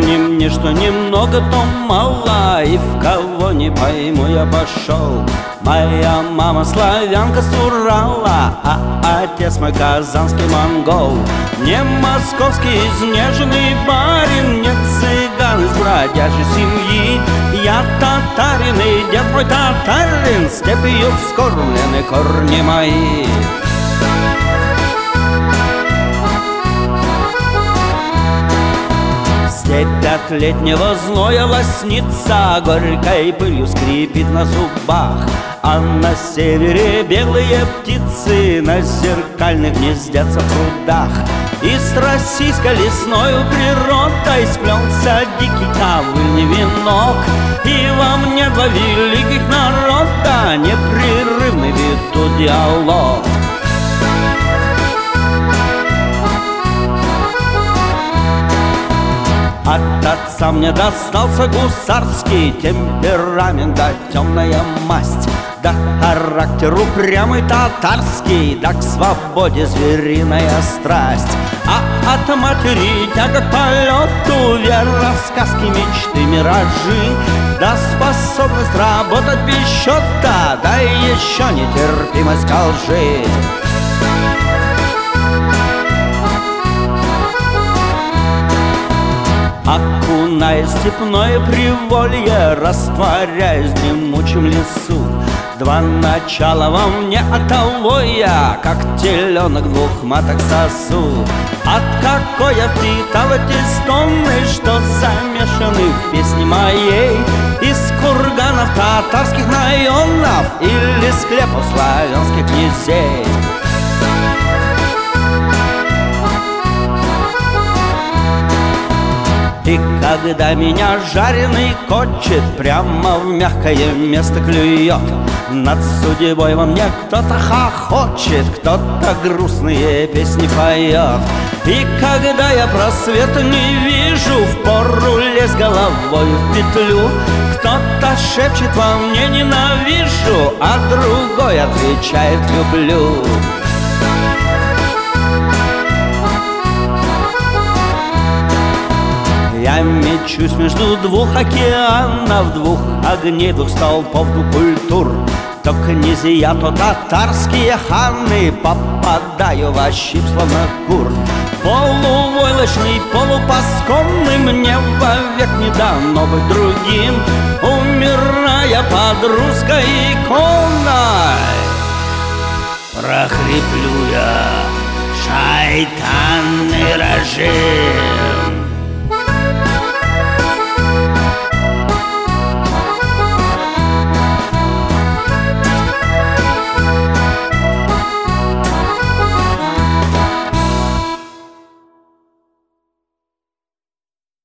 Напомни мне, что немного, то мало, и в кого не пойму я пошел. Моя мама славянка с Урала, а отец мой казанский монгол. Не московский изнеженный барин, не цыган из бродячей семьи. Я татарин, и дед мой татарин, степью вскормлены корни мои. Степь от летнего зноя лоснится, горькой пылью скрипит на зубах. А на севере белые птицы на зеркальных гнездятся в прудах. И с российской лесною природой сплелся дикий ковыльный венок. И во мне два великих народа непрерывный ведут диалог. От отца мне достался гусарский темперамент, да темная масть, да характер упрямый татарский, да к свободе звериная страсть. А от матери тяга к полету, вера, сказки, мечты, миражи, да способность работать без счета, да еще нетерпимость ко лжи. Окунаясь в степное приволье, растворяясь в дремучем лесу, два начала во мне, оттого я, как теленок двух маток сосу. От какой я впитал эти стоны, что замешаны в песне моей, из курганов татарских наенов или склепов славянских князей. И когда меня жареный кочет, прямо в мягкое место клюет, над судьбой во мне кто-то хохочет, кто-то грустные песни поет. И когда я просвета не вижу, впору лезть головой в петлю, кто-то шепчет во мне ненавижу, а другой отвечает люблю. Я мечусь между двух океанов, двух огней, двух столпов, двух культур. То князья, то татарские ханы, попадаю в ощипь, словно кур. Полувойлочный, полупасконный, мне вовек не дано быть другим, умирая под русской иконой. Прохриплю я, шайтанный режим.